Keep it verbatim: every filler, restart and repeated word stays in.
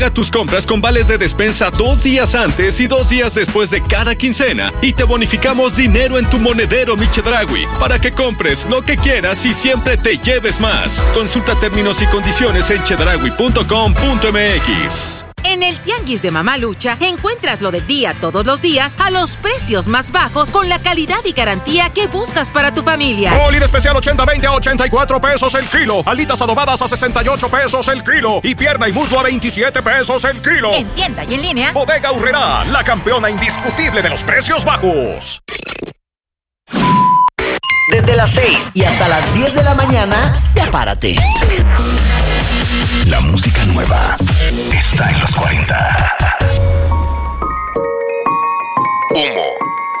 Haga tus compras con vales de despensa dos días antes y dos días después de cada quincena y te bonificamos dinero en tu monedero Mi Chedraui para que compres lo que quieras y siempre te lleves más. Consulta términos y condiciones en chedraui punto com punto m x. En el Tianguis de Mamalucha encuentras lo del día todos los días a los precios más bajos con la calidad y garantía que buscas para tu familia. Molida especial ochenta veinte a ochenta y cuatro pesos el kilo. Alitas adobadas a sesenta y ocho pesos el kilo. Y pierna y muslo a veintisiete pesos el kilo. En tienda y en línea. Bodega Aurrerá, la campeona indiscutible de los precios bajos. Desde las seis y hasta las diez de la mañana, prepárate. La música nueva está en los cuarenta. Humo.